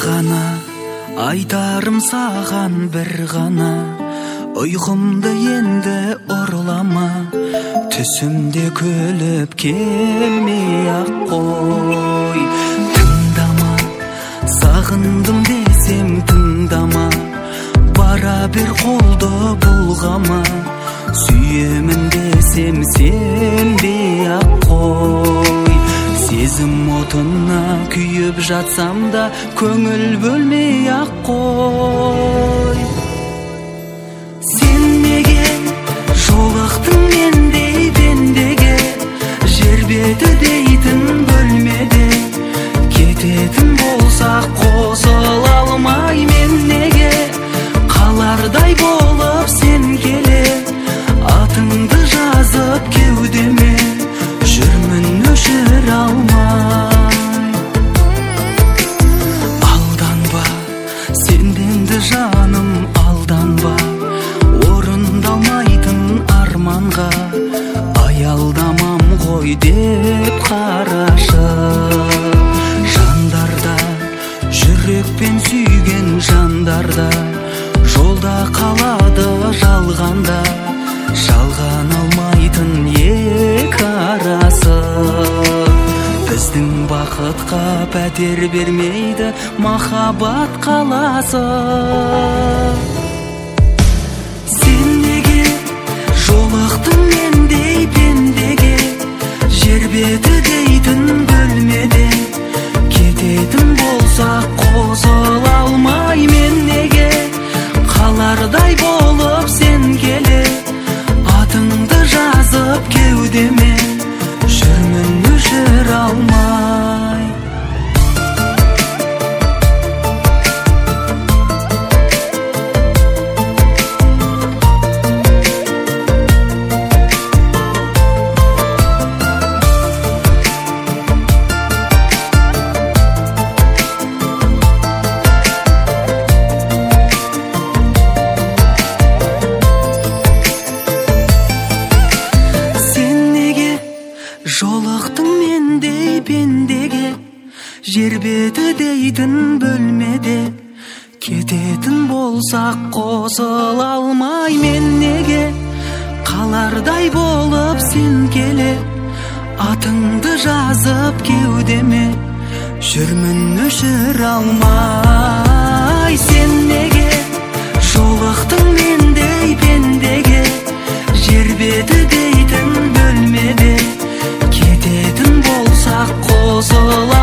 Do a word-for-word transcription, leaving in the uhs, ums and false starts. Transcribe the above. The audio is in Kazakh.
гана айтарым саған бір ғана, ұйқымды енді ұрлама, түсімде күліп келмей ақ қой. Тыңдама, сағындым десем тыңдама, бара бер қолды бұлғама, сүйемін десем сенбей ақ қой. Сезім отына күйіп жатсам да көңіл бөлмей ақ қой. Сен неге жолықтың мендей пендеге, жер беті дейтін бөлмеде, кететін болсақ қосыла алмай мен неге, қалардай болып сен келе, атыңды жазып кеудеме, жүрмін өшір алмай. Алданба, сенденді жаным алданба, орындалмайтын арманға аялдамам ғой деп қарашы. Жандарда, жүрекпен сүйген жандарда, жолда қалады жалғанда, жалған алмайтын екі арасы. Біздің бақытқа пәтер бермейді махаббат қаласы. Сен неге жолықтың мендей пендеге, жер беті дейтін бөлмеде, кететін болсақ қосыла алмай мен неге, қалардай болып сен келе, атыңды жазып кеудеме, жүрмін өшір алмай. Жолықтың мендей пендеге, жер беті дейтін бөлмеде, кететін болсақ қосыла алмай мен неге, қалардай болып сен келе, атыңды жазып кеудеме, жүрмін өшір алмай. Сен неге жолықтың мендей пендеге, жер беті дейтін бөлмеде, кететін болсақ қосыла